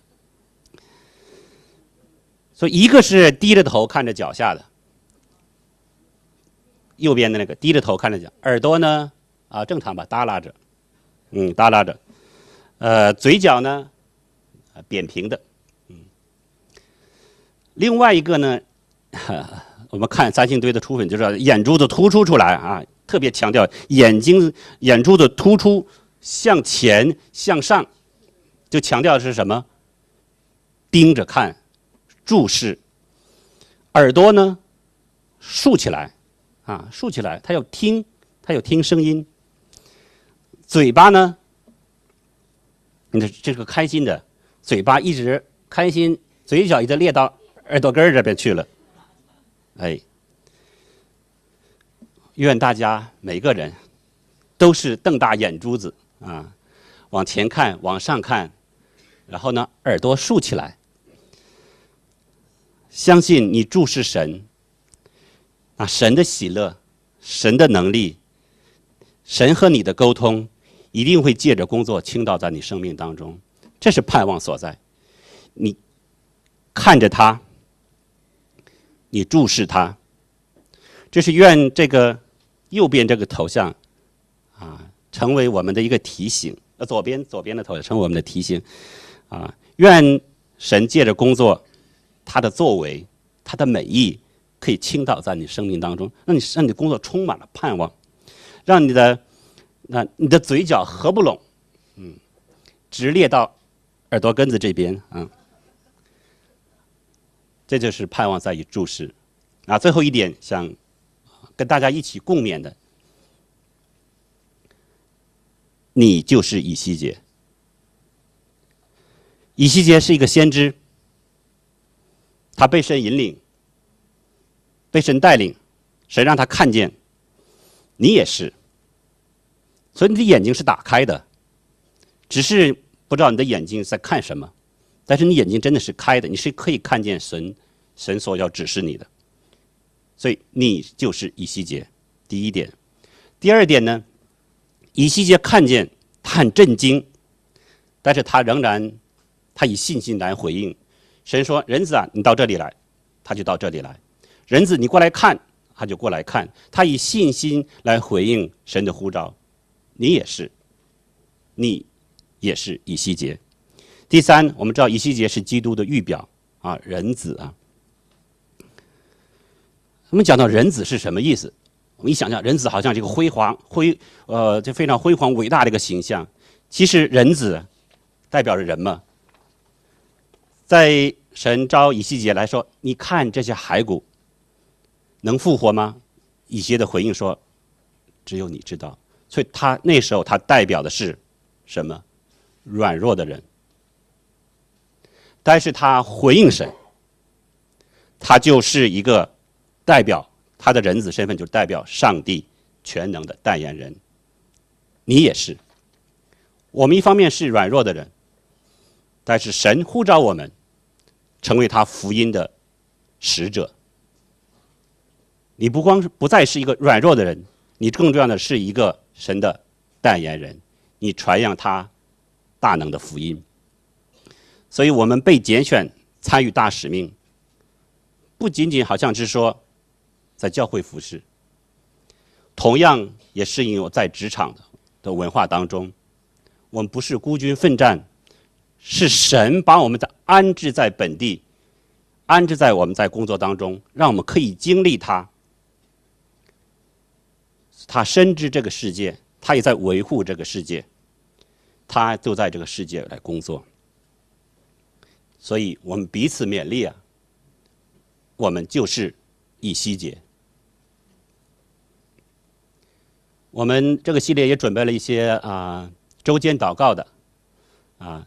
所以一个是低着头看着脚下的。右边的那个低着头看着讲，耳朵呢啊正常吧，耷拉着，嗯，耷拉着，呃，嘴角呢，呃、扁平的，嗯。另外一个呢，我们看三星堆的出品就知道，眼珠子突出出来啊，特别强调眼睛眼珠子突出向前向上，就强调的是什么？盯着看，注视。耳朵呢，竖起来。啊，竖起来，他要听，他要听声音。嘴巴呢，你这这个开心的，嘴巴一直开心，嘴角一直裂到耳朵根这边去了。哎，愿大家每个人都是瞪大眼珠子啊，往前看，往上看，然后呢，耳朵竖起来，相信你注视神。啊，神的喜乐，神的能力，神和你的沟通，一定会借着工作倾倒在你生命当中，这是盼望所在。你看着他，你注视他。这是愿这个右边这个头像啊，成为我们的一个提醒。呃，左边左边的头像成为我们的提醒啊。愿神借着工作，他的作为，他的美意，可以倾倒在你生命当中，让你让你的工作充满了盼望，让你的那你的嘴角合不拢，嗯，直裂到耳朵根子这边啊。这就是盼望在于注视啊。最后一点，想跟大家一起共勉的，你就是以西结。以西结是一个先知，他被神引领，被神带领，神让他看见。你也是，所以你的眼睛是打开的，只是不知道你的眼睛在看什么，但是你眼睛真的是开的，你是可以看见神神所要指示你的。所以你就是以西结，第一点。第二点呢，以西结看见，他很震惊，但是他仍然他以信心来回应。神说：“人子啊，你到这里来。”他就到这里来。人子，你过来看，他就过来看。他以信心来回应神的呼召。你也是，你也是以西结。第三，我们知道以西结是基督的预表啊，人子啊。我们讲到人子是什么意思？我们一想想，人子好像这个辉煌辉呃，这非常辉煌伟大的一个形象。其实人子代表着人嘛。在神召以西结来说，你看这些骸骨能复活吗？以西结的回应说，只有你知道。所以他那时候他代表的是什么？软弱的人。但是他回应神，他就是一个代表，他的人子身份就代表上帝全能的代言人。你也是。我们一方面是软弱的人，但是神呼召我们成为他福音的使者。你不光是不再是一个软弱的人，你更重要的是一个神的代言人，你传扬他大能的福音。所以我们被拣选参与大使命，不仅仅好像是说在教会服事，同样也适应在职场的文化当中。我们不是孤军奋战，是神把我们安置在本地，安置在我们在工作当中，让我们可以经历他。他深知这个世界，他也在维护这个世界，他就在这个世界来工作。所以我们彼此勉励啊，我们就是以西结。我们这个系列也准备了一些啊、呃、周间祷告的啊，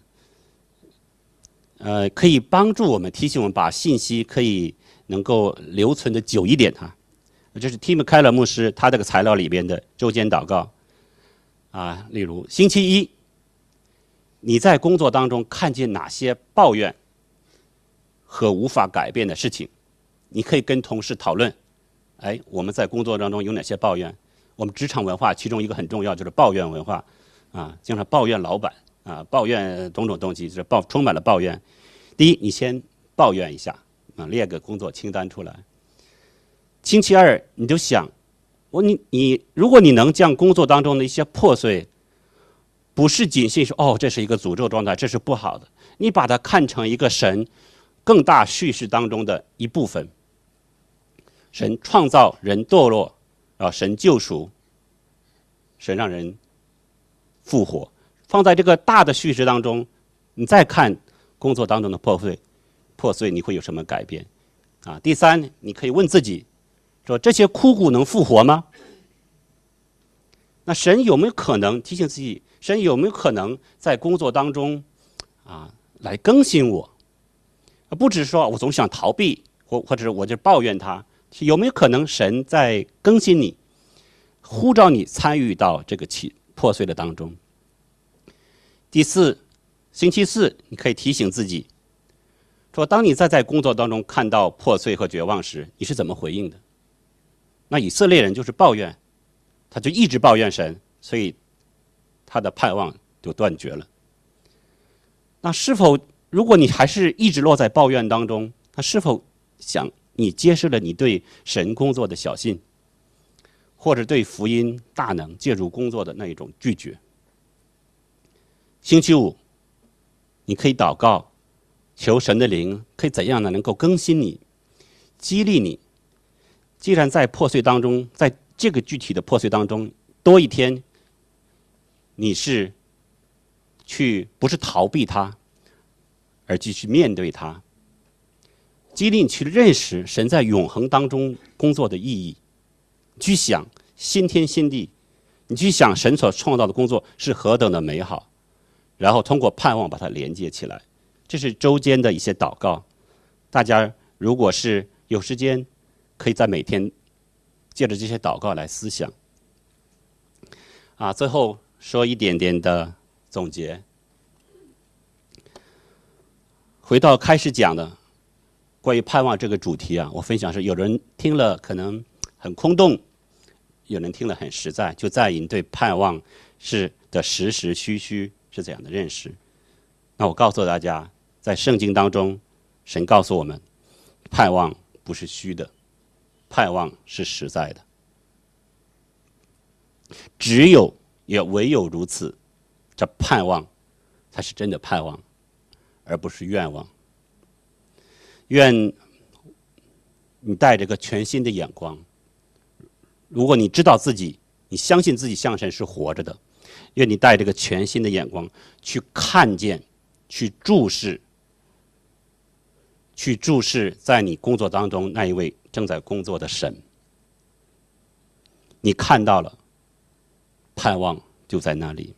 呃，可以帮助我们提醒我们把信息可以能够留存的久一点哈。这是 Tim Keller 牧师他这个材料里边的周间祷告啊，例如星期一，你在工作当中看见哪些抱怨和无法改变的事情，你可以跟同事讨论。哎，我们在工作当中有哪些抱怨？我们职场文化其中一个很重要就是抱怨文化啊，经常抱怨老板啊，抱怨种种东西，就是抱充满了抱怨。第一，你先抱怨一下啊，列个工作清单出来。星期二，你就想，我你你，如果你能将工作当中的一些破碎，不是仅仅说哦，这是一个诅咒状态，这是不好的，你把它看成一个神更大叙事当中的一部分。神创造人堕落，然后神救赎，神让人复活，放在这个大的叙事当中，你再看工作当中的破碎，破碎你会有什么改变？啊，第三，你可以问自己，说这些枯骨能复活吗？那神有没有可能提醒自己？神有没有可能在工作当中啊来更新我？不只是说我总想逃避，或或者是我就抱怨他，有没有可能神在更新你，呼召你参与到这个起破碎的当中？第四，星期四你可以提醒自己，说当你在在工作当中看到破碎和绝望时，你是怎么回应的？那以色列人就是抱怨，他就一直抱怨神，所以他的盼望就断绝了。那是否如果你还是一直落在抱怨当中，他是否想你揭示了你对神工作的小信，或者对福音大能介入工作的那一种拒绝？星期五，你可以祷告，求神的灵可以怎样呢？能够更新你，激励你。既然在破碎当中，在这个具体的破碎当中，多一天，你是去不是逃避它，而继续面对它，激励你去认识神在永恒当中工作的意义，去想新天新地，你去想神所创造的工作是何等的美好，然后通过盼望把它连接起来。这是周间的一些祷告，大家如果是有时间，可以在每天借着这些祷告来思想。啊，最后说一点点的总结。回到开始讲的关于盼望这个主题啊，我分享是有人听了可能很空洞，有人听了很实在，就在于你对盼望是的实实虚虚是怎样的认识。那我告诉大家，在圣经当中，神告诉我们，盼望不是虚的，盼望是实在的。只有也唯有如此，这盼望才是真的盼望，而不是愿望。愿你带着个全新的眼光，如果你知道自己，你相信自己向神是活着的，愿你带着个全新的眼光去看见，去注视，去注视在你工作当中那一位正在工作的神。你看到了，盼望就在那里。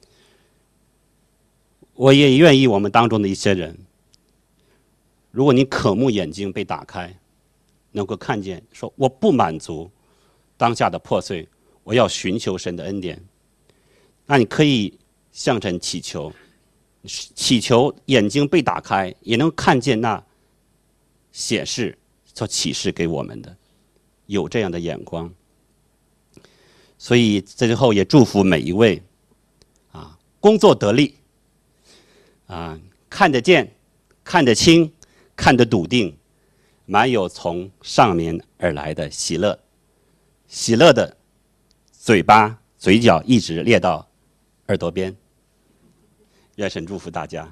我也愿意我们当中的一些人，如果你渴慕眼睛被打开，能够看见说我不满足当下的破碎，我要寻求神的恩典，那你可以向神祈求，祈求眼睛被打开，也能看见那显示所启示给我们的，有这样的眼光。所以最后也祝福每一位啊，工作得力啊，看得见，看得清，看得笃定，满有从上面而来的喜乐，喜乐的嘴巴嘴角一直裂到耳朵边。愿神祝福大家。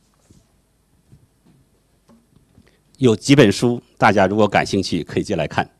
有几本书，大家如果感兴趣，可以借来看。